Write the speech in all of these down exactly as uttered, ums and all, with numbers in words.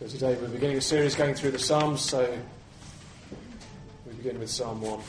So today we're beginning a series going through the Psalms, so we begin with Psalm one.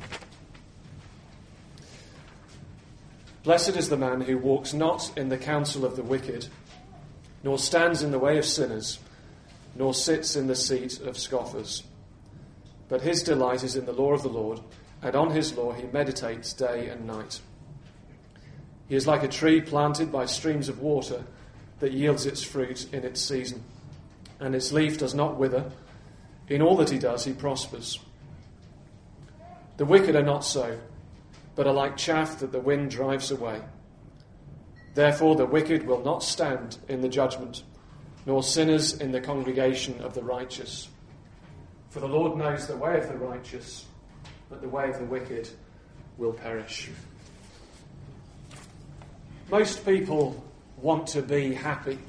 Blessed is the man who walks not in the counsel of the wicked, nor stands in the way of sinners, nor sits in the seat of scoffers. But his delight is in the law of the Lord, and on his law he meditates day and night. He is like a tree planted by streams of water that yields its fruit in its season, and its leaf does not wither. In all that he does, he prospers. The wicked are not so, but are like chaff that the wind drives away. Therefore the wicked will not stand in the judgment, nor sinners in the congregation of the righteous. For the Lord knows the way of the righteous, but the way of the wicked will perish. Most people want to be happy.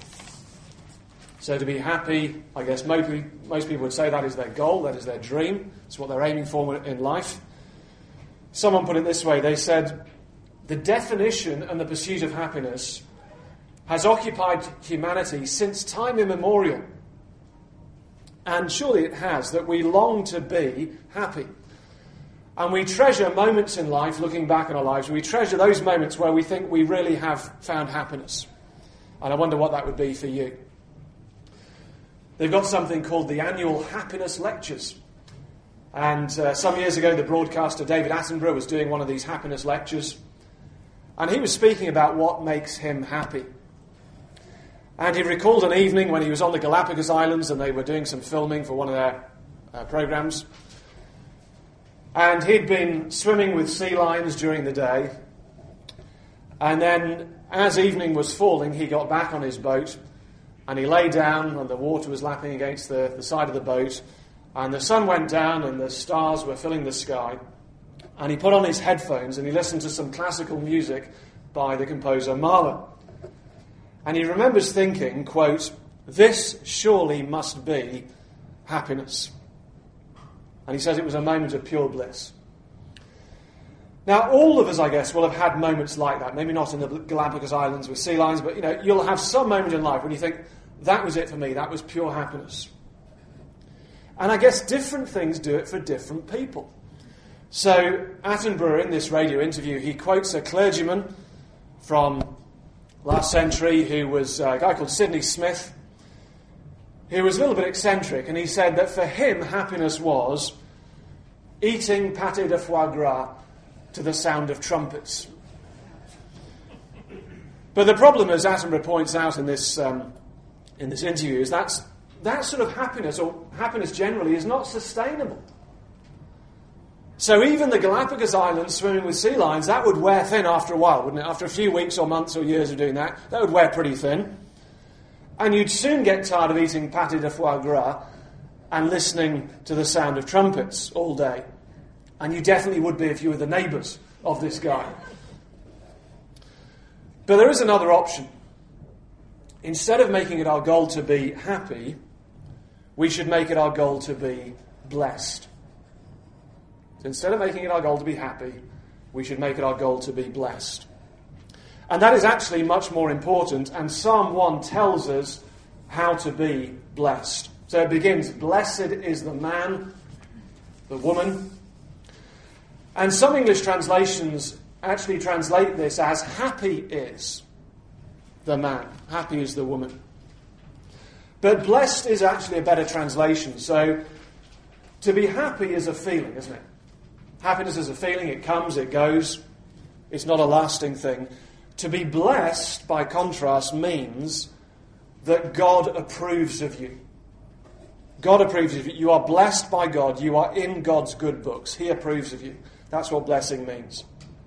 So to be happy, I guess most people would say that is their goal, that is their dream. It's what they're aiming for in life. Someone put it this way, they said, the definition and the pursuit of happiness has occupied humanity since time immemorial. And surely it has, that we long to be happy. And we treasure moments in life, looking back on our lives, we treasure those moments where we think we really have found happiness. And I wonder what that would be for you. They've got something called the annual happiness lectures. And uh, some years ago, the broadcaster David Attenborough was doing one of these happiness lectures. And he was speaking about what makes him happy. And he recalled an evening when he was on the Galapagos Islands and they were doing some filming for one of their uh, programs. And he'd been swimming with sea lions during the day. And then, as evening was falling, he got back on his boat and he lay down and the water was lapping against the, the side of the boat. And the sun went down and the stars were filling the sky. And he put on his headphones and he listened to some classical music by the composer Mahler. And he remembers thinking, quote, "This surely must be happiness." And he says it was a moment of pure bliss. Now, all of us, I guess, will have had moments like that. Maybe not in the Galapagos Islands with sea lions, but, you know, you'll have some moment in life when you think, that was it for me, that was pure happiness. And I guess different things do it for different people. So, Attenborough, in this radio interview, he quotes a clergyman from last century who was a guy called Sidney Smith, who was a little bit eccentric, and he said that for him, happiness was eating pâté de foie gras to the sound of trumpets. But the problem, as Attenborough points out in this um, in this interview, is that's, that sort of happiness, or happiness generally, is not sustainable. So even the Galapagos Islands swimming with sea lions, that would wear thin after a while, wouldn't it? After a few weeks or months or years of doing that, that would wear pretty thin. And you'd soon get tired of eating pâté de foie gras and listening to the sound of trumpets all day. And you definitely would be if you were the neighbours of this guy. But there is another option. Instead of making it our goal to be happy, we should make it our goal to be blessed. So instead of making it our goal to be happy, we should make it our goal to be blessed. And that is actually much more important, and Psalm one tells us how to be blessed. So it begins, "Blessed is the man," the woman. And some English translations actually translate this as "happy is the man, happy is the woman." But blessed is actually a better translation. So to be happy is a feeling, isn't it? Happiness is a feeling, it comes, it goes. It's not a lasting thing. To be blessed, by contrast, means that God approves of you. God approves of you. You are blessed by God. You are in God's good books. He approves of you. That's what blessing means.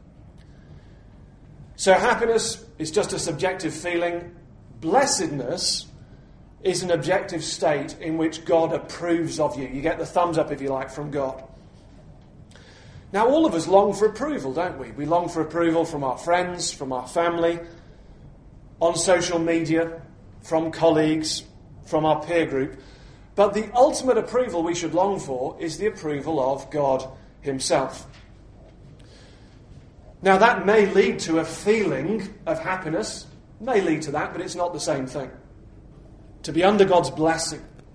So happiness is just a subjective feeling. Blessedness is an objective state in which God approves of you. You get the thumbs up, if you like, from God. Now, all of us long for approval, don't we? We long for approval from our friends, from our family, on social media, from colleagues, from our peer group. But the ultimate approval we should long for is the approval of God Himself. Now, that may lead to a feeling of happiness, may lead to that, but it's not the same thing. To be under God's blessing,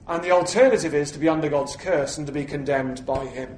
And the alternative is to be under God's curse and to be condemned by him.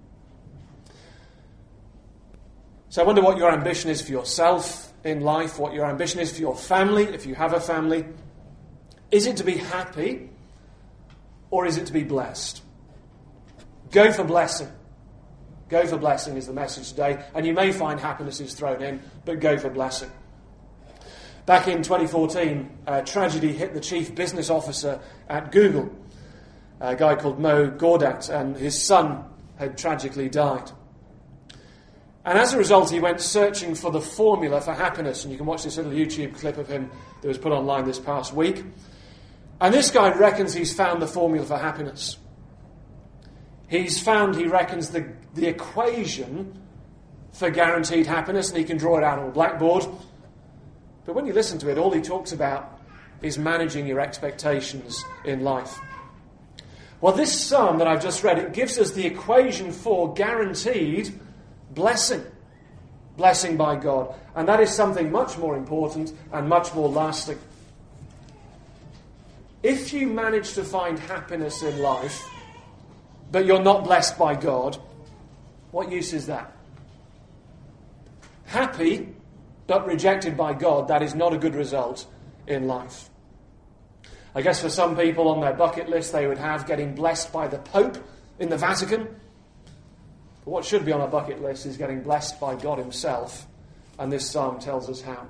So I wonder what your ambition is for yourself in life, what your ambition is for your family, if you have a family. Is it to be happy, or is it to be blessed? Go for blessing. Go for blessing is the message today. And you may find happiness is thrown in, but go for blessing. Back in twenty fourteen, a tragedy hit the chief business officer at Google, a guy called Mo Gaudat, and his son had tragically died. And as a result, he went searching for the formula for happiness. And you can watch this little YouTube clip of him that was put online this past week. And this guy reckons he's found the formula for happiness. He's found, he reckons, the, the equation for guaranteed happiness, and he can draw it out on a blackboard. But when you listen to it, all he talks about is managing your expectations in life. Well, this psalm that I've just read, it gives us the equation for guaranteed blessing. Blessing by God. And that is something much more important and much more lasting. If you manage to find happiness in life, but you're not blessed by God, what use is that? Happy, but rejected by God, that is not a good result in life. I guess for some people on their bucket list, they would have getting blessed by the Pope in the Vatican. But what should be on our bucket list is getting blessed by God himself, and this psalm tells us how.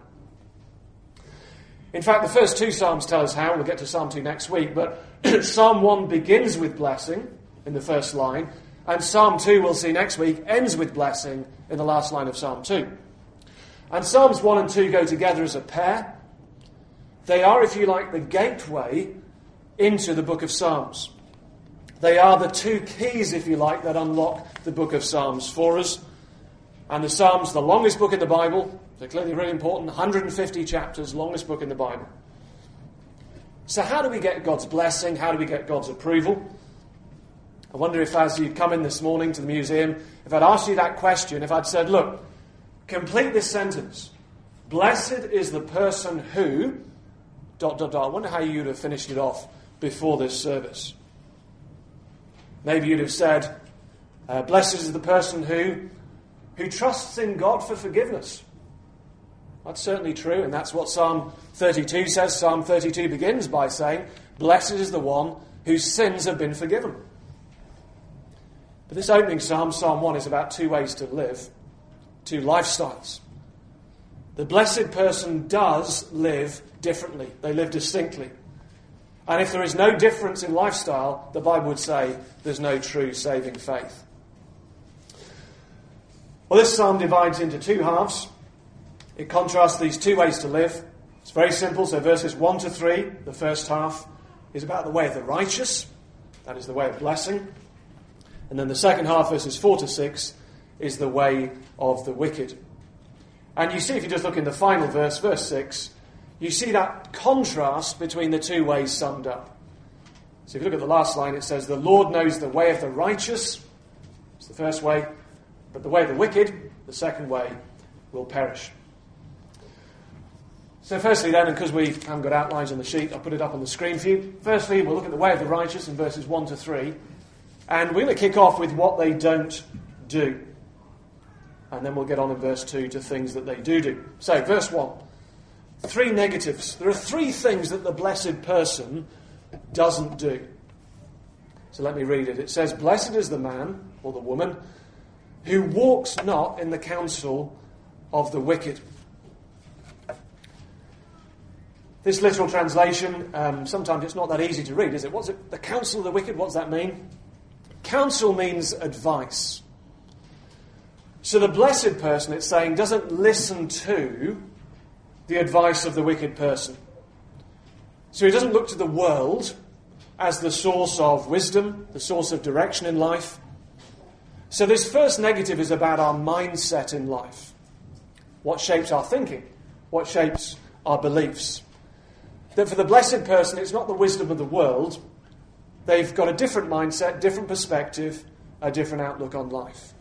In fact, the first two psalms tell us how. We'll get to Psalm two next week, but Psalm one begins with blessing in the first line, and Psalm two, we'll see next week, ends with blessing in the last line of Psalm two. And Psalms one and two go together as a pair. They are, if you like, the gateway into the book of Psalms. They are the two keys, if you like, that unlock the book of Psalms for us. And the Psalms, the longest book in the Bible, they're clearly really important, one hundred fifty chapters, longest book in the Bible. So how do we get God's blessing? How do we get God's approval? I wonder if as you come in this morning to the museum, if I'd asked you that question, if I'd said, look, complete this sentence. Blessed is the person who... dot, dot, dot. I wonder how you'd have finished it off before this service. Maybe you'd have said, uh, blessed is the person who, who trusts in God for forgiveness. That's certainly true, and that's what Psalm thirty-two says. Psalm thirty-two begins by saying, blessed is the one whose sins have been forgiven. But this opening psalm, Psalm one, is about two ways to live, two lifestyles. The blessed person does live differently. They live distinctly. And if there is no difference in lifestyle, the Bible would say there's no true saving faith. Well, this psalm divides into two halves. It contrasts these two ways to live. It's very simple. So verses one to three, the first half, is about the way of the righteous. That is the way of blessing. And then the second half, verses four to six, is the way of the wicked. And you see, if you just look in the final verse, verse six, you see that contrast between the two ways summed up. So if you look at the last line, it says, the Lord knows the way of the righteous. It's the first way. But the way of the wicked, the second way, will perish. So firstly then, and because we haven't got outlines on the sheet, I'll put it up on the screen for you. Firstly, we'll look at the way of the righteous in verses one to three. And we're going to kick off with what they don't do. And then we'll get on in verse two to things that they do do. So, verse one. Three negatives. There are three things that the blessed person doesn't do. So let me read it. It says, blessed is the man, or the woman, who walks not in the counsel of the wicked. This literal translation, um, sometimes it's not that easy to read, is it? What's it? The counsel of the wicked, what does that mean? Counsel means advice. So the blessed person, it's saying, doesn't listen to the advice of the wicked person. So he doesn't look to the world as the source of wisdom, the source of direction in life. So this first negative is about our mindset in life. What shapes our thinking? What shapes our beliefs? That for the blessed person, it's not the wisdom of the world. They've got a different mindset, different perspective, a different outlook on life.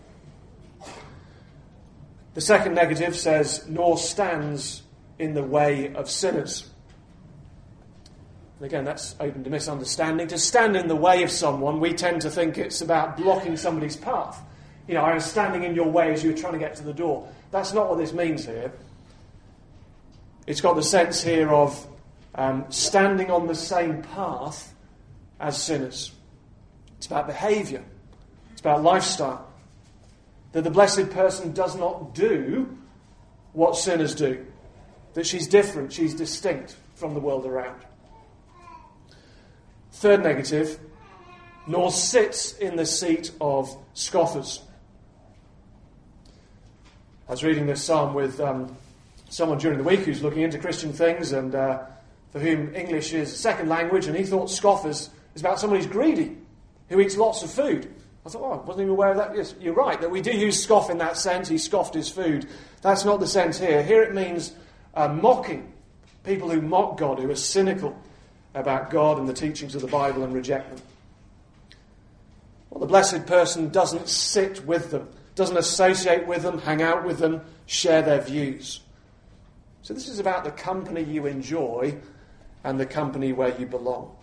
The second negative says, nor stands in the way of sinners. And again, that's open to misunderstanding. To stand in the way of someone, we tend to think it's about blocking somebody's path. You know, I was standing in your way as you were trying to get to the door. That's not what this means here. It's got the sense here of um, standing on the same path as sinners. It's about behaviour. It's about lifestyle. That the blessed person does not do what sinners do. That she's different, she's distinct from the world around. Third negative, nor sits in the seat of scoffers. I was reading this psalm with um, someone during the week who's looking into Christian things and uh, for whom English is a second language, and he thought scoffers is about somebody who's greedy, who eats lots of food. I thought, oh, I wasn't even aware of that. Yes, you're right, that we do use scoff in that sense. He scoffed his food. That's not the sense here. Here it means uh, mocking. People who mock God, who are cynical about God and the teachings of the Bible and reject them. Well, the blessed person doesn't sit with them, doesn't associate with them, hang out with them, share their views. So this is about the company you enjoy and the company where you belong.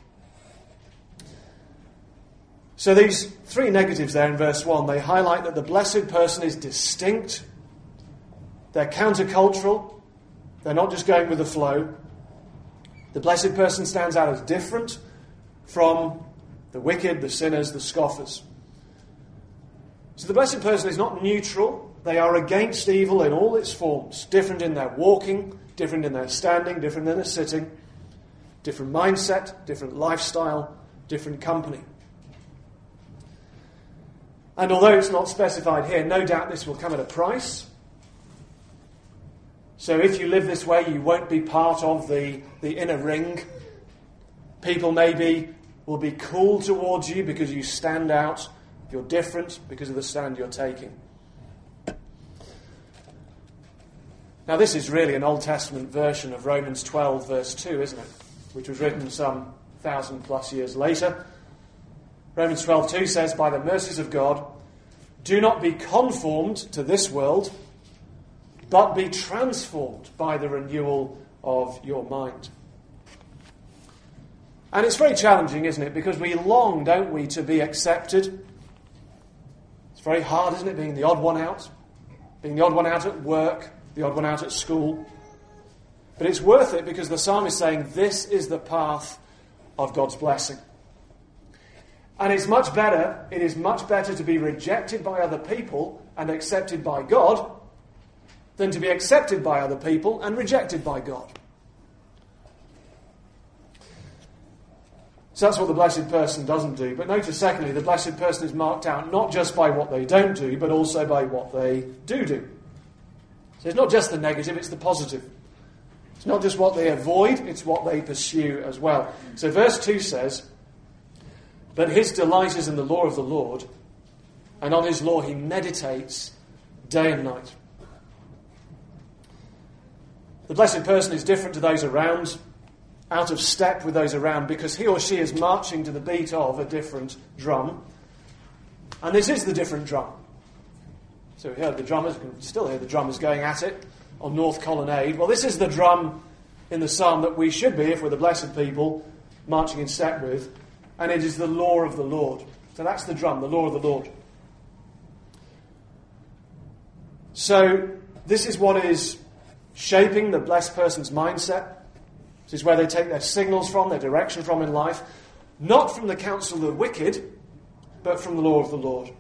So these three negatives there in verse one, they highlight that the blessed person is distinct, they're countercultural, they're not just going with the flow. The blessed person stands out as different from the wicked, the sinners, the scoffers. So the blessed person is not neutral. They are against evil in all its forms. Different in their walking, different in their standing, different in their sitting. Different mindset, different lifestyle, different company. And although it's not specified here, no doubt this will come at a price. So if you live this way, you won't be part of the, the inner ring. People maybe will be cool towards you because you stand out. You're different because of the stand you're taking. Now this is really an Old Testament version of Romans twelve verse two, isn't it? Which was written some thousand plus years later. Romans twelve two says, by the mercies of God, do not be conformed to this world, but be transformed by the renewal of your mind. And it's very challenging, isn't it? Because we long, don't we, to be accepted. It's very hard, isn't it, being the odd one out? Being the odd one out at work, the odd one out at school. But it's worth it because the psalmist is saying this is the path of God's blessing. And it's much better, it is much better to be rejected by other people and accepted by God than to be accepted by other people and rejected by God. So that's what the blessed person doesn't do. But notice, secondly, the blessed person is marked out not just by what they don't do, but also by what they do do. So it's not just the negative, it's the positive. It's not just what they avoid, it's what they pursue as well. So verse two says, but his delight is in the law of the Lord, and on his law he meditates day and night. The blessed person is different to those around, out of step with those around, because he or she is marching to the beat of a different drum. And this is the different drum. So we heard the drummers, you can still hear the drummers going at it on North Colonnade. Well, this is the drum in the psalm that we should be, if we're the blessed people, marching in step with. And it is the law of the Lord. So that's the drum, the law of the Lord. So this is what is shaping the blessed person's mindset. This is where they take their signals from, their direction from in life. Not from the counsel of the wicked, but from the law of the Lord.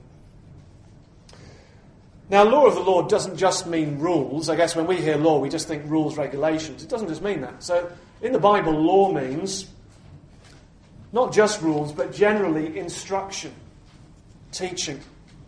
Now, law of the Lord doesn't just mean rules. I guess when we hear law, we just think rules, regulations. It doesn't just mean that. So in the Bible, law means not just rules, but generally instruction, teaching.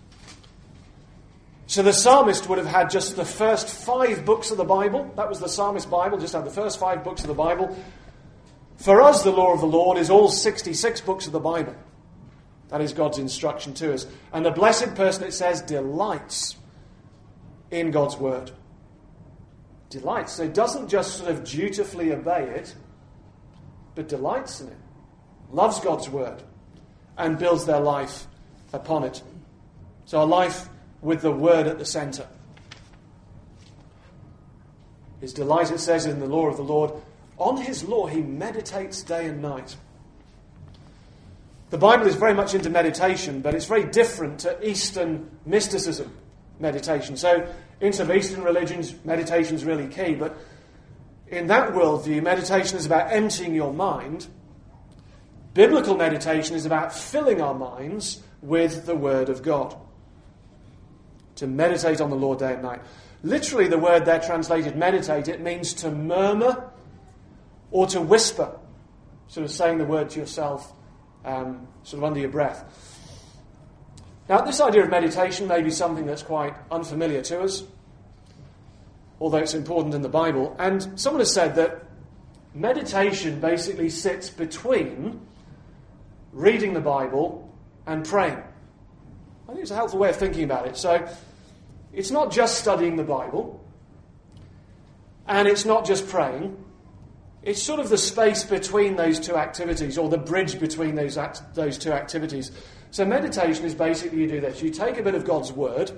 So the psalmist would have had just the first five books of the Bible. That was the psalmist's Bible, just had the first five books of the Bible. For us, the law of the Lord is all sixty-six books of the Bible. That is God's instruction to us. And the blessed person, it says, delights in God's word. Delights. So it doesn't just sort of dutifully obey it, but delights in it. Loves God's word and builds their life upon it. So a life with the word at the centre. His delight, it says, in the law of the Lord. On his law he meditates day and night. The Bible is very much into meditation, but it's very different to Eastern mysticism meditation. So in some Eastern religions, meditation is really key, but in that worldview, meditation is about emptying your mind. Biblical meditation is about filling our minds with the Word of God. To meditate on the Lord day and night. Literally, the word there translated meditate, it means to murmur or to whisper. Sort of saying the word to yourself, um, sort of under your breath. Now, this idea of meditation may be something that's quite unfamiliar to us, although it's important in the Bible. And someone has said that meditation basically sits between reading the Bible and praying. I think it's a helpful way of thinking about it. So, it's not just studying the Bible, and it's not just praying. It's sort of the space between those two activities, or the bridge between those act- those two activities. So meditation is basically you do this. You take a bit of God's Word,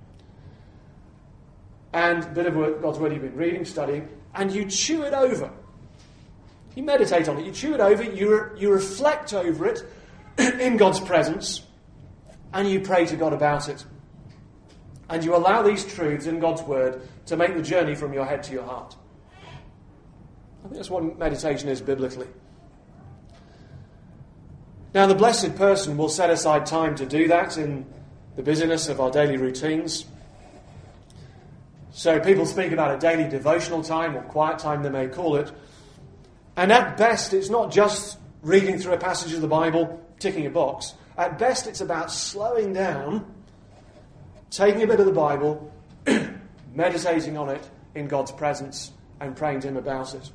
and a bit of God's Word you've been reading, studying, and you chew it over. You meditate on it. You chew it over, you, re- you reflect over it in God's presence, and you pray to God about it. And you allow these truths in God's Word to make the journey from your head to your heart. I think that's what meditation is biblically. Now, the blessed person will set aside time to do that in the busyness of our daily routines. So people speak about a daily devotional time, or quiet time they may call it. And at best, it's not just reading through a passage of the Bible, ticking a box. At best, it's about slowing down, taking a bit of the Bible, meditating on it in God's presence, and praying to Him about it.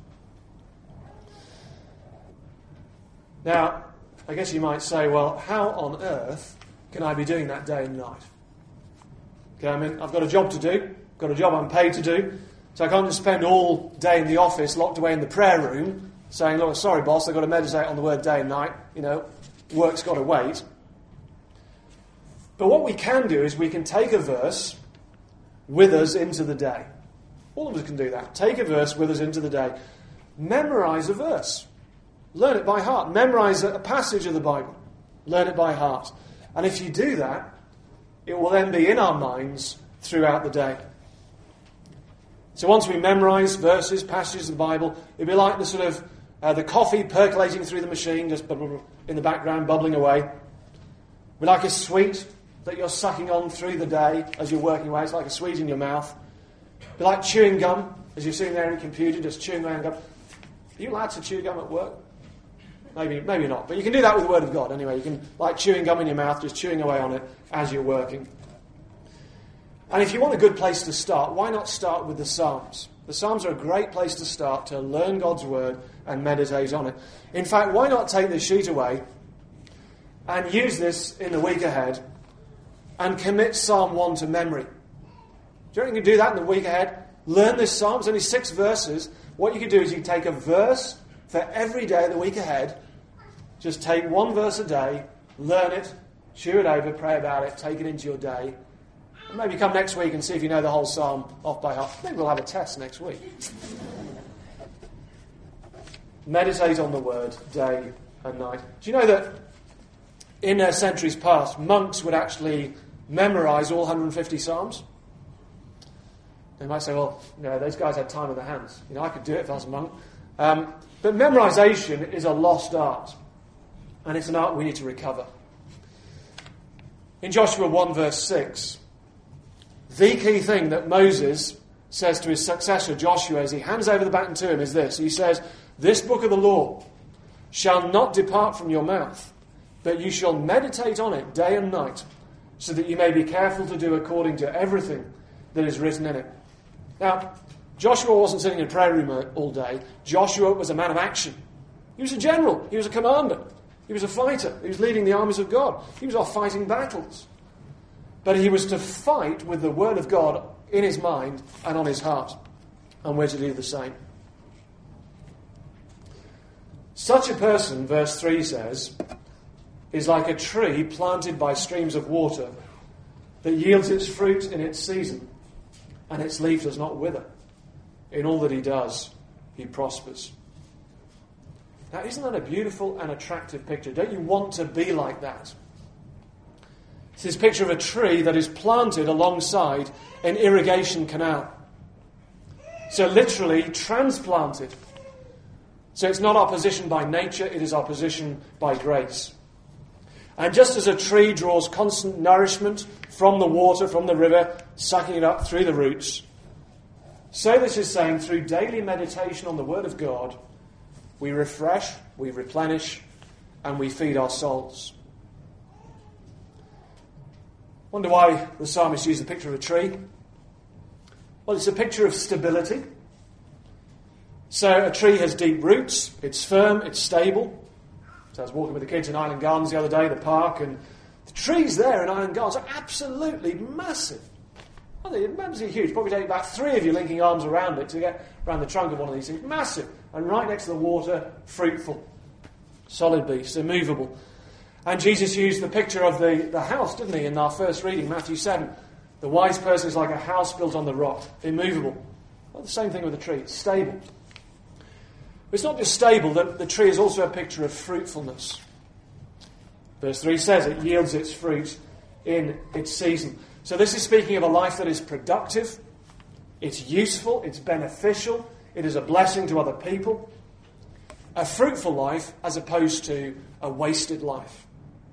Now, I guess you might say, well, how on earth can I be doing that day and night? Okay, I mean, I've got a job to do, got a job I'm paid to do, so I can't just spend all day in the office, locked away in the prayer room, saying, look, sorry boss, I've got to meditate on the Word day and night, you know, work's got to wait. But what we can do is we can take a verse with us into the day. All of us can do that. Take a verse with us into the day. Memorize a verse. Learn it by heart. Memorize a passage of the Bible. Learn it by heart. And if you do that, it will then be in our minds throughout the day. So once we memorize verses, passages of the Bible, it'll be like the sort of uh, the coffee percolating through the machine, just in the background, bubbling away. It'll be like a sweet that you're sucking on through the day as you're working away. It's like a sweet in your mouth. It'll be like chewing gum as you're sitting there in your computer, just chewing around gum. Are you allowed to chew gum at work? Maybe, maybe not. But you can do that with the Word of God anyway. You can, like chewing gum in your mouth, just chewing away on it as you're working. And if you want a good place to start, why not start with the Psalms? The Psalms are a great place to start to learn God's Word and meditate on it. In fact, why not take this sheet away and use this in the week ahead and commit Psalm one to memory? Do you reckon you can do that in the week ahead? Learn this Psalm. It's only six verses. What you could do is you could take a verse for every day of the week ahead. Just take one verse a day, learn it, chew it over, pray about it, take it into your day. And maybe come next week and see if you know the whole psalm off by heart. Maybe we'll have a test next week. Meditate on the Word day and night. Do you know that in uh, centuries past, monks would actually memorize all one hundred fifty psalms? They might say, well, you know, those guys had time on their hands. You know, I could do it if I was a monk. Um, but memorization is a lost art. And it's an art we need to recover. In Joshua one verse six, the key thing that Moses says to his successor Joshua as he hands over the baton to him is this. He says, this book of the law shall not depart from your mouth, but you shall meditate on it day and night, so that you may be careful to do according to everything that is written in it. Now, Joshua wasn't sitting in a prayer room all day. Joshua was a man of action. He was a general. He was a commander. He was a fighter. He was leading the armies of God. He was off fighting battles. But he was to fight with the Word of God in his mind and on his heart. And we're to do the same. Such a person, verse three says, is like a tree planted by streams of water that yields its fruit in its season, and its leaf does not wither. In all that he does, he prospers. Now, isn't that a beautiful and attractive picture? Don't you want to be like that? It's this picture of a tree that is planted alongside an irrigation canal. So literally transplanted. So it's not our position by nature, it is our position by grace. And just as a tree draws constant nourishment from the water, from the river, sucking it up through the roots, so this is saying through daily meditation on the Word of God, we refresh, we replenish, and we feed our souls. Wonder why the psalmist used the picture of a tree? Well, it's a picture of stability. So a tree has deep roots, it's firm, it's stable. So I was walking with the kids in Island Gardens the other day, the park, and the trees there in Island Gardens are absolutely massive. Well, they're absolutely huge. Probably take about three of you linking arms around it to get around the trunk of one of these things. Massive. And right next to the water, fruitful. Solid beasts, immovable. And Jesus used the picture of the, the house, didn't he, in our first reading, Matthew seven. The wise person is like a house built on the rock, immovable. Well, the same thing with the tree. It's stable. But it's not just stable, the, the tree is also a picture of fruitfulness. Verse three says it yields its fruit in its season. So this is speaking of a life that is productive, it's useful, it's beneficial, it is a blessing to other people. A fruitful life as opposed to a wasted life.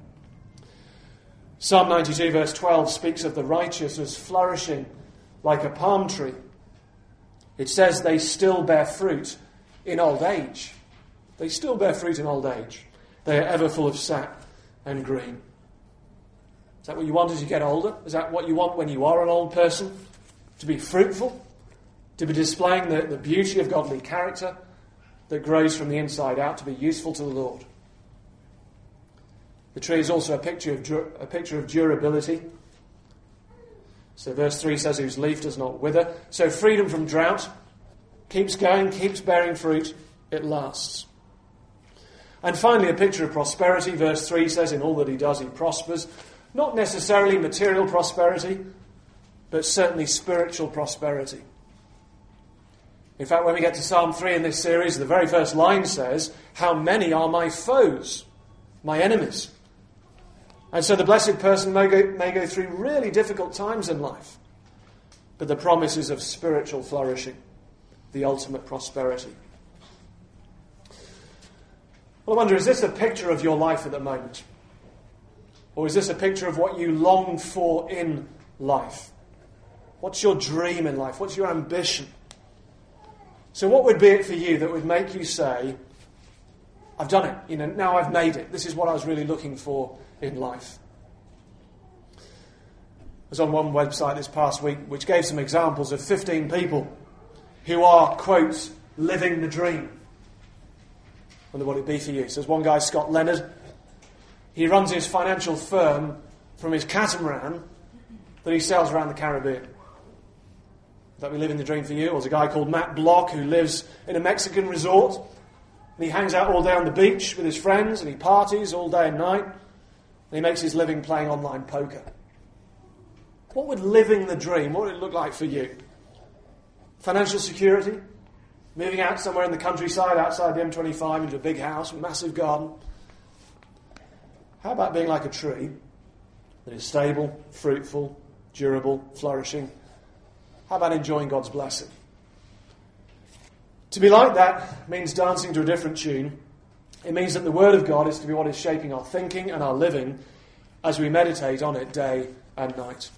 Psalm ninety-two verse twelve speaks of the righteous as flourishing like a palm tree. It says they still bear fruit in old age. They still bear fruit in old age. They are ever full of sap and green. Is that what you want as you get older? Is that what you want when you are an old person? To be fruitful? To be displaying the, the beauty of godly character that grows from the inside out, to be useful to the Lord? The tree is also a picture of a picture of durability. So verse three says, whose leaf does not wither. So freedom from drought keeps going, keeps bearing fruit, it lasts. And finally, a picture of prosperity. Verse three says, in all that he does, he prospers. Not necessarily material prosperity, but certainly spiritual prosperity. In fact, when we get to Psalm three in this series, the very first line says, how many are my foes, my enemies? And so the blessed person may go, may go through really difficult times in life, but the promise is of spiritual flourishing, the ultimate prosperity. Well, I wonder, is this a picture of your life at the moment? Or is this a picture of what you long for in life? What's your dream in life? What's your ambition? So what would be it for you that would make you say, I've done it, you know, now I've made it. This is what I was really looking for in life. I was on one website this past week which gave some examples of fifteen people who are, quote, living the dream. I wonder what it'd be for you. So there's one guy, Scott Leonard. He runs his financial firm from his catamaran that he sails around the Caribbean. Would that be living the dream for you? Or there's a guy called Matt Block who lives in a Mexican resort. And he hangs out all day on the beach with his friends and he parties all day and night. And he makes his living playing online poker. What would living the dream, what would it look like for you? Financial security? Moving out somewhere in the countryside outside the M twenty-five into a big house, a massive garden? How about being like a tree that is stable, fruitful, durable, flourishing? How about enjoying God's blessing? To be like that means dancing to a different tune. It means that the Word of God is to be what is shaping our thinking and our living as we meditate on it day and night.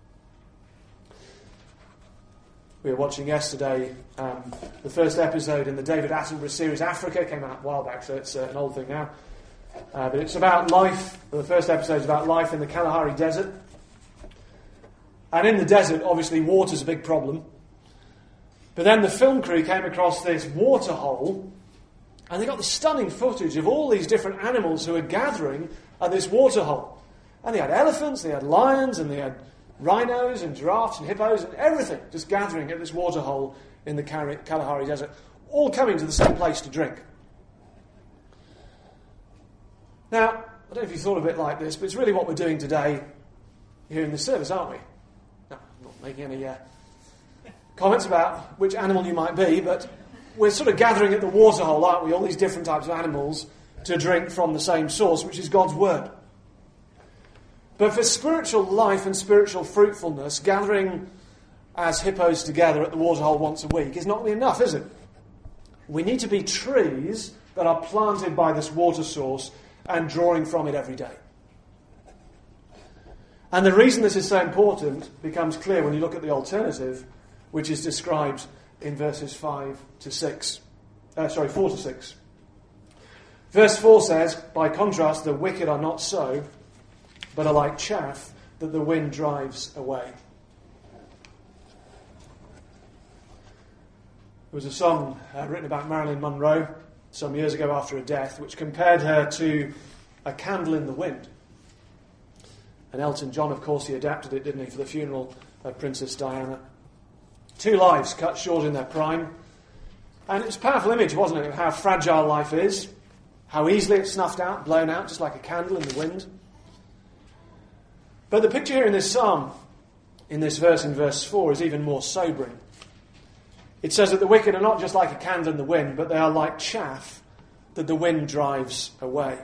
We were watching yesterday um, the first episode in the David Attenborough series, Africa. Came out a while back, so it's uh, an old thing now. Uh, but it's about life. The first episode is about life in the Kalahari Desert. And in the desert, obviously, water's a big problem. But then the film crew came across this water hole, and they got the stunning footage of all these different animals who were gathering at this water hole. And they had elephants, they had lions, and they had rhinos and giraffes and hippos and everything just gathering at this water hole in the Kalahari Desert, all coming to the same place to drink. Now, I don't know if you thought of it like this, but it's really what we're doing today here in this service, aren't we? No, I'm not making any uh, comments about which animal you might be, but we're sort of gathering at the waterhole, aren't we? All these different types of animals to drink from the same source, which is God's word. But for spiritual life and spiritual fruitfulness, gathering as hippos together at the waterhole once a week is not really enough, is it? We need to be trees that are planted by this water source and drawing from it every day. And the reason this is so important becomes clear when you look at the alternative, which is described in verses five to six. Uh, sorry, four to six. Verse four says, by contrast, the wicked are not so, but are like chaff that the wind drives away. There was a song uh, written about Marilyn Monroe some years ago after her death, which compared her to a candle in the wind. And Elton John, of course, he adapted it, didn't he, for the funeral of Princess Diana. Two lives cut short in their prime. And it's a powerful image, wasn't it, of how fragile life is, how easily it's snuffed out, blown out, just like a candle in the wind. But the picture here in this psalm, in this verse, in verse four, is even more sobering. It says that the wicked are not just like a candle in the wind, but they are like chaff that the wind drives away.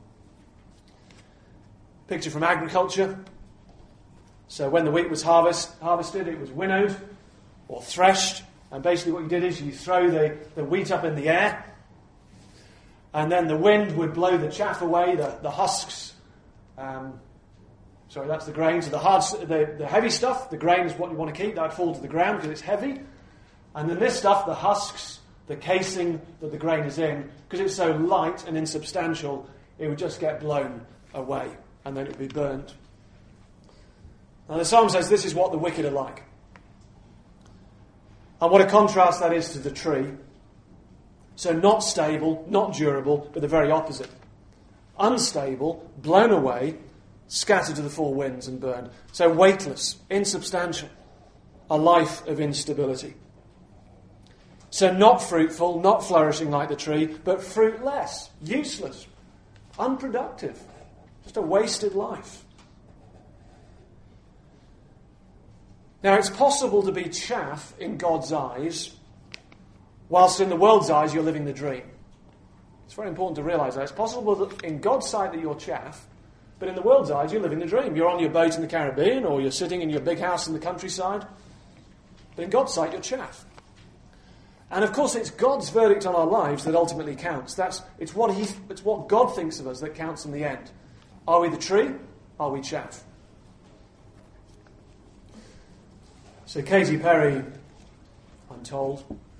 Picture from agriculture. So when the wheat was harvest, harvested, it was winnowed or threshed. And basically what you did is you throw the, the wheat up in the air. And then the wind would blow the chaff away, the, the husks. Um, sorry, that's the grain. So the, hard, the, the heavy stuff, the grain is what you want to keep. That would fall to the ground because it's heavy. And then this stuff, the husks, the casing that the grain is in, because it's so light and insubstantial, it would just get blown away. And then it would be burnt. Now the psalm says this is what the wicked are like. And what a contrast that is to the tree. So not stable, not durable, but the very opposite. Unstable, blown away, scattered to the four winds and burned. So weightless, insubstantial, a life of instability. So not fruitful, not flourishing like the tree, but fruitless, useless, unproductive. Just a wasted life. Now, it's possible to be chaff in God's eyes, whilst in the world's eyes you're living the dream. It's very important to realise that. It's possible that in God's sight that you're chaff, but in the world's eyes you're living the dream. You're on your boat in the Caribbean, or you're sitting in your big house in the countryside. But in God's sight you're chaff. And of course it's God's verdict on our lives that ultimately counts. That's it's what he it's what God thinks of us that counts in the end. Are we the tree? Are we chaff? So Katy Perry, I'm told,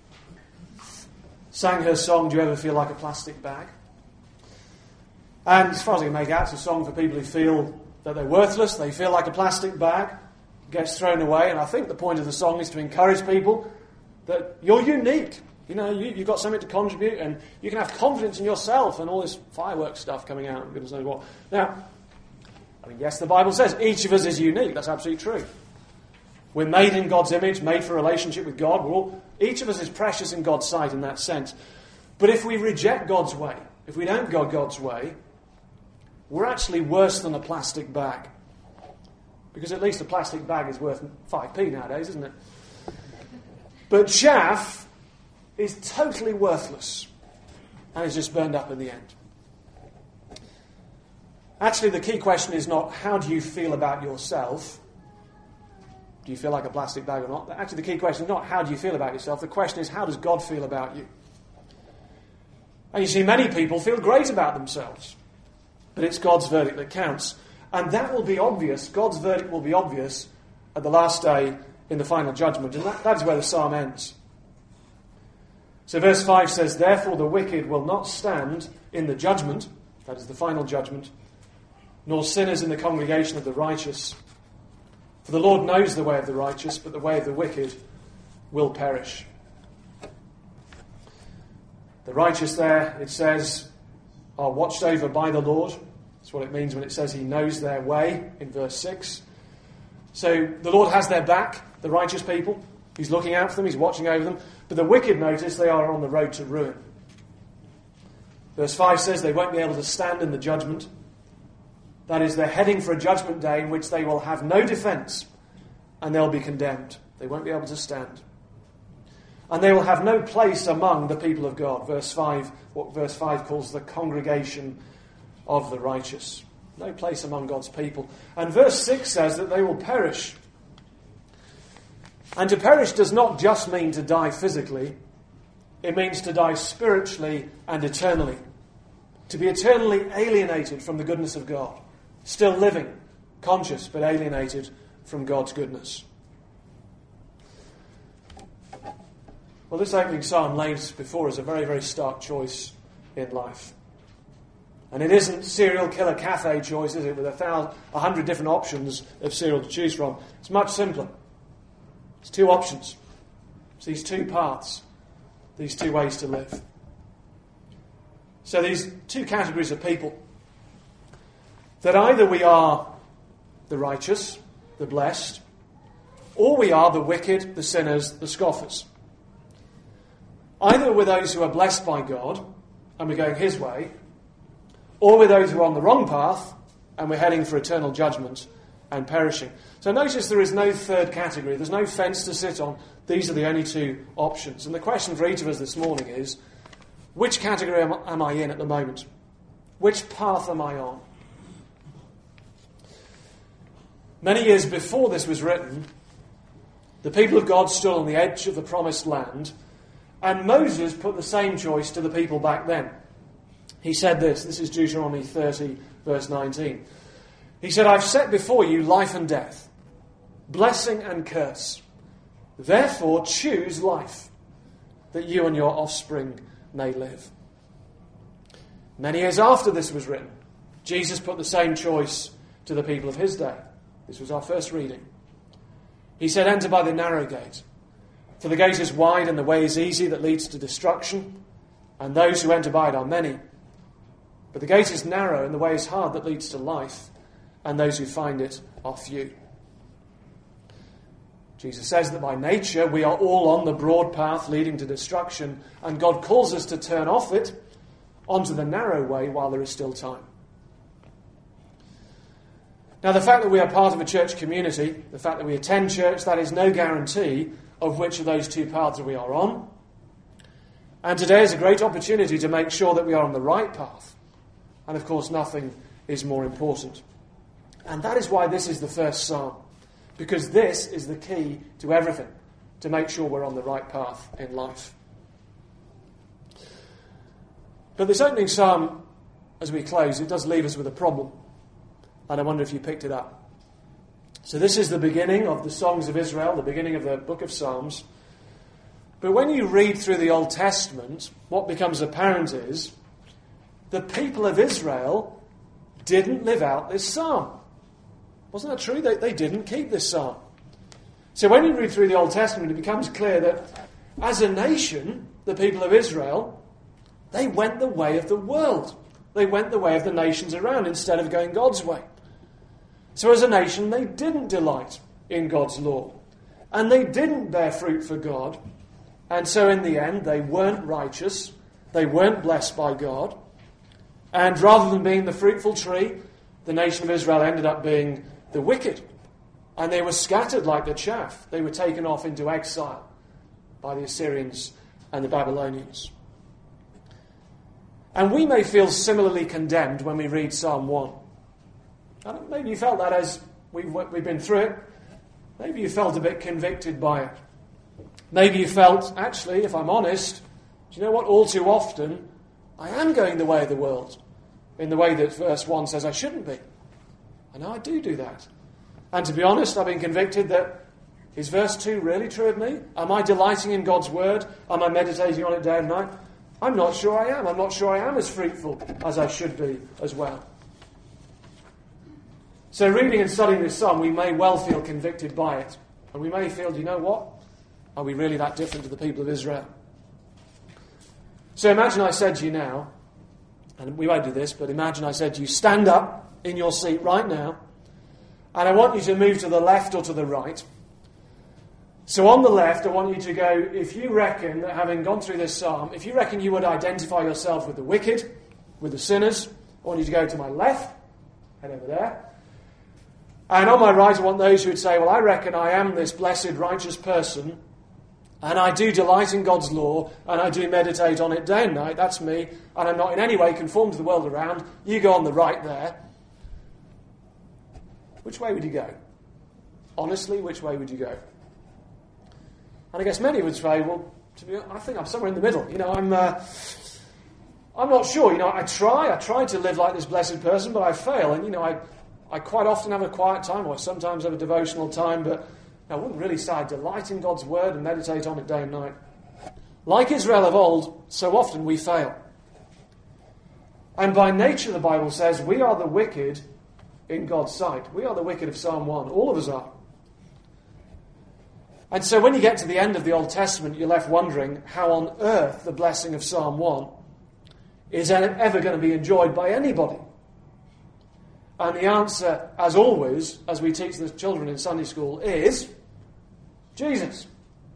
sang her song, Do You Ever Feel Like a Plastic Bag? And as far as I can make out, it's a song for people who feel that they're worthless, they feel like a plastic bag, gets thrown away. And I think the point of the song is to encourage people that you're unique. You know, you, you've got something to contribute, and you can have confidence in yourself, and all this fireworks stuff coming out, and goodness knows what. Now, I mean, yes, the Bible says each of us is unique. That's absolutely true. We're made in God's image, made for a relationship with God. We're all, each of us is precious in God's sight in that sense. But if we reject God's way, if we don't go God's way, we're actually worse than a plastic bag. Because at least a plastic bag is worth five p nowadays, isn't it? But chaff is totally worthless and is just burned up in the end. Actually, the key question is not how do you feel about yourself? Do you feel like a plastic bag or not? Actually, the key question is not how do you feel about yourself. The question is how does God feel about you? And you see, many people feel great about themselves. But it's God's verdict that counts. And that will be obvious. God's verdict will be obvious at the last day in the final judgment. And that, that is where the psalm ends. So verse five says, Therefore the wicked will not stand in the judgment, that is the final judgment, nor sinners in the congregation of the righteous. For the Lord knows the way of the righteous, but the way of the wicked will perish. The righteous there, it says, are watched over by the Lord. That's what it means when it says he knows their way in verse six. So the Lord has their back, the righteous people. He's looking out for them, he's watching over them. But the wicked, notice, they are on the road to ruin. Verse five says they won't be able to stand in the judgment. That is, they're heading for a judgment day in which they will have no defence and they'll be condemned. They won't be able to stand. And they will have no place among the people of God. Verse five, what verse five calls the congregation of the righteous. No place among God's people. And verse six says that they will perish. And to perish does not just mean to die physically. It means to die spiritually and eternally. To be eternally alienated from the goodness of God. Still living, conscious, but alienated from God's goodness. Well, this opening psalm lays before us a very, very stark choice in life. And it isn't serial killer cafe choice, is it, with a thousand, a hundred different options of cereal to choose from. It's much simpler. It's two options. It's these two paths, these two ways to live. So these two categories of people, that either we are the righteous, the blessed, or we are the wicked, the sinners, the scoffers. Either we're those who are blessed by God, and we're going His way, or we're those who are on the wrong path, and we're heading for eternal judgment and perishing. So notice there is no third category. There's no fence to sit on. These are the only two options. And the question for each of us this morning is, which category am, am I in at the moment? Which path am I on? Many years before this was written, the people of God stood on the edge of the promised land, and Moses put the same choice to the people back then. He said this, this is Deuteronomy thirty, verse nineteen. He said, I've set before you life and death, blessing and curse. Therefore choose life, that you and your offspring may live. Many years after this was written, Jesus put the same choice to the people of his day. This was our first reading. He said, enter by the narrow gate. For the gate is wide and the way is easy that leads to destruction, and those who enter by it are many. But the gate is narrow and the way is hard that leads to life, and those who find it are few. Jesus says that by nature we are all on the broad path leading to destruction, and God calls us to turn off it onto the narrow way while there is still time. Now, the fact that we are part of a church community, the fact that we attend church, that is no guarantee of which of those two paths we are on. And today is a great opportunity to make sure that we are on the right path. And of course, nothing is more important. And that is why this is the first psalm. Because this is the key to everything, to make sure we're on the right path in life. But this opening psalm, as we close, it does leave us with a problem. And I wonder if you picked it up. So this is the beginning of the Songs of Israel, the beginning of the book of Psalms. But when you read through the Old Testament, what becomes apparent is the people of Israel didn't live out this psalm. Wasn't that true? They, they didn't keep this psalm. So when you read through the Old Testament, it becomes clear that as a nation, the people of Israel, they went the way of the world. They went the way of the nations around instead of going God's way. So as a nation, they didn't delight in God's law. And they didn't bear fruit for God. And so in the end, they weren't righteous. They weren't blessed by God. And rather than being the fruitful tree, the nation of Israel ended up being the wicked. And they were scattered like the chaff. They were taken off into exile by the Assyrians and the Babylonians. And we may feel similarly condemned when we read Psalm one. Maybe you felt that as we've, we've been through it. Maybe you felt a bit convicted by it. Maybe you felt, actually, if I'm honest, do you know what? All too often, I am going the way of the world. In the way that verse one says I shouldn't be. I know I do do that. And to be honest, I've been convicted that, is verse two really true of me? Am I delighting in God's word? Am I meditating on it day and night? I'm not sure I am. I'm not sure I am as fruitful as I should be as well. So reading and studying this psalm, we may well feel convicted by it. And we may feel, do you know what? Are we really that different to the people of Israel? So imagine I said to you now, and we won't do this, but imagine I said to you, stand up in your seat right now, and I want you to move to the left or to the right. So on the left, I want you to go, if you reckon that having gone through this psalm, if you reckon you would identify yourself with the wicked, with the sinners, I want you to go to my left, head over there. And on my right, I want those who would say, well, I reckon I am this blessed, righteous person, And I do delight in God's law, and I do meditate on it day and night. That's me. And I'm not in any way conformed to the world around. You go on the right there. Which way would you go? Honestly, which way would you go? And I guess many would say, well, to be honest, I think I'm somewhere in the middle. You know, I'm uh, I'm not sure. You know, I try. I try to live like this blessed person, but I fail. And, you know, I, I quite often have a quiet time, or sometimes have a devotional time, but I wouldn't really say I delight in God's word and meditate on it day and night. Like Israel of old, so often we fail. And by nature, the Bible says, we are the wicked in God's sight. We are the wicked of Psalm one. All of us are. And so when you get to the end of the Old Testament, you're left wondering how on earth the blessing of Psalm one is ever going to be enjoyed by anybody. And the answer, as always, as we teach the children in Sunday school, is Jesus.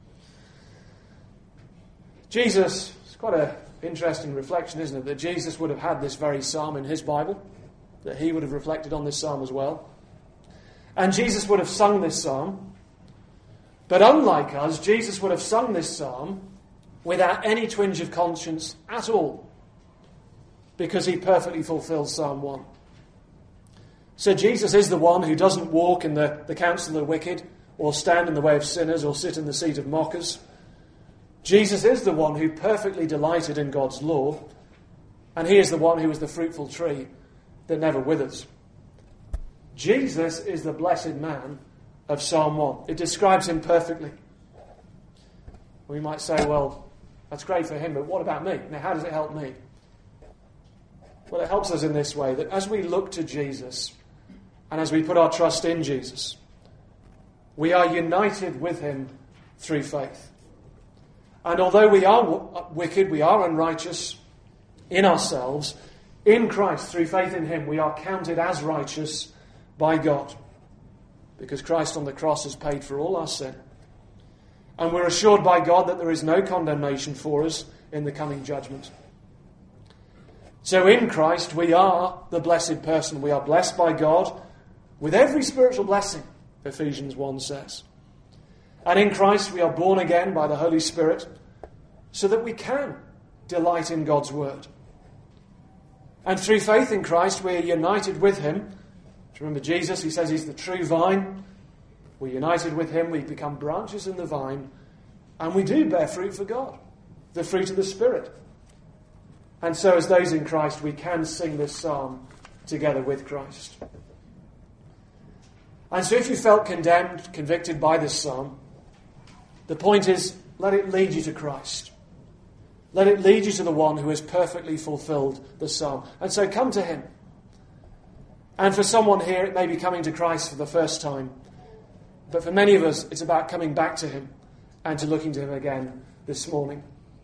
Jesus, it's quite an interesting reflection, isn't it, that Jesus would have had this very psalm in his Bible, that he would have reflected on this psalm as well. And Jesus would have sung this psalm. But unlike us, Jesus would have sung this psalm without any twinge of conscience at all, because he perfectly fulfills Psalm one. So Jesus is the one who doesn't walk in the, the counsel of the wicked, or stand in the way of sinners, or sit in the seat of mockers. Jesus is the one who perfectly delighted in God's law, and he is the one who is the fruitful tree that never withers. Jesus is the blessed man of Psalm one. It describes him perfectly. We might say, well, that's great for him, but what about me? Now, how does it help me? Well, it helps us in this way, that as we look to Jesus, and as we put our trust in Jesus, we are united with him through faith. And although we are w- wicked, we are unrighteous in ourselves, in Christ, through faith in him, we are counted as righteous by God, because Christ on the cross has paid for all our sin. And we're assured by God that there is no condemnation for us in the coming judgment. So in Christ, we are the blessed person. We are blessed by God with every spiritual blessing, Ephesians one says. And in Christ, we are born again by the Holy Spirit so that we can delight in God's word. And through faith in Christ, we are united with him. Remember Jesus, he says he's the true vine. We're united with him. We become branches in the vine. And we do bear fruit for God, the fruit of the Spirit. And so as those in Christ, we can sing this psalm together with Christ. And so if you felt condemned, convicted by this psalm, the point is, let it lead you to Christ. Let it lead you to the one who has perfectly fulfilled the psalm. And so come to him. And for someone here, it may be coming to Christ for the first time. But for many of us, it's about coming back to him and to looking to him again this morning.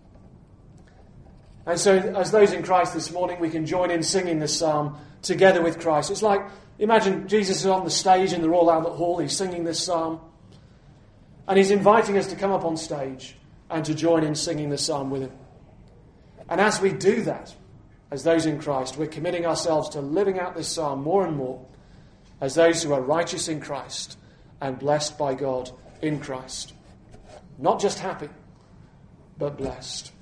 And so as those in Christ this morning, we can join in singing this psalm together with Christ. It's like, imagine Jesus is on the stage in the Royal Albert Hall. He's singing this psalm. And he's inviting us to come up on stage and to join in singing this psalm with him. And as we do that, as those in Christ, we're committing ourselves to living out this psalm more and more as those who are righteous in Christ and blessed by God in Christ. Not just happy, but blessed.